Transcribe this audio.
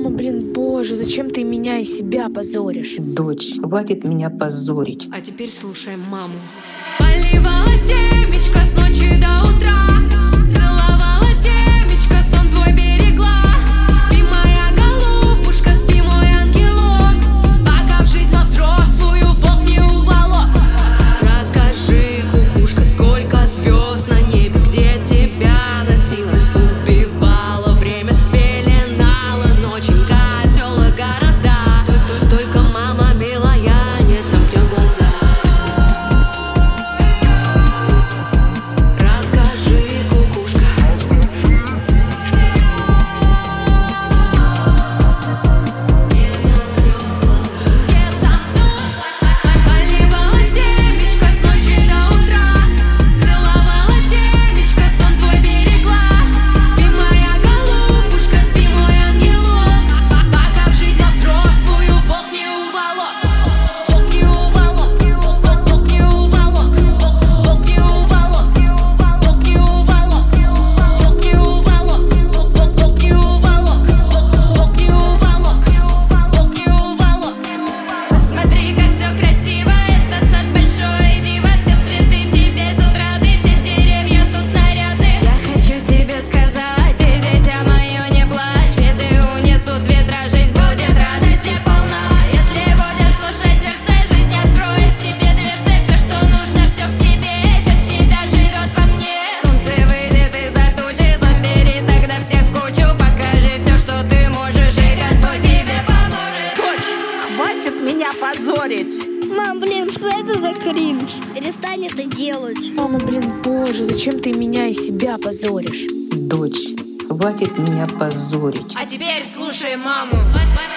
Мама, блин, боже, зачем ты меня и себя позоришь? Дочь, хватит меня позорить. А теперь слушаем маму. Поливала семечко с ночи до утра, целовала темечко, сон твой берегла. Спи, моя голубушка, спи, мой ангелок, пока в жизнь во взрослую волк не уволок. Расскажи, кукушка, сколько звезд на небе, где тебя носила, убивала время, пеленала ноченька, села, города. Только мама милая не сомкнет глаза. Расскажи, кукушка. Не сомкнет глаза. Не сомкнет. Поливала семечко с ночи до утра, целовала темечко, сон твой берегла. Спи, моя голубушка, спи, мой ангелок, пока в жизнь во взрослую волк не уволок. Волк не уволок. Волк не уволок. Волк не уволок. Волк не уволок. Волк не уволок. Волк не уволок. Волк не уволок. Волк не уволок. Посмотри, как все красиво, этот сад большой, диво, все цветы тебе тут рады, все деревья тут нарядны. Я хочу тебе сказать, ты, дитя мое, не плачь, беды унесут ветра, жизнь будет радости полна. Если будешь слушать сердце, жизнь откроет тебе дверцы, все, что нужно, все в тебе, часть тебя живет во мне. Солнце выйдет из-за тучи, забери тогда всех в кучу, покажи все, что ты можешь, и Господь тебе поможет. Дочь, хватит меня позорить. Мам, блин, что это за кринж? Перестань это делать. Мама, блин, боже, зачем ты меня и себя позоришь? Дочь, хватит меня позорить. А теперь слушай маму.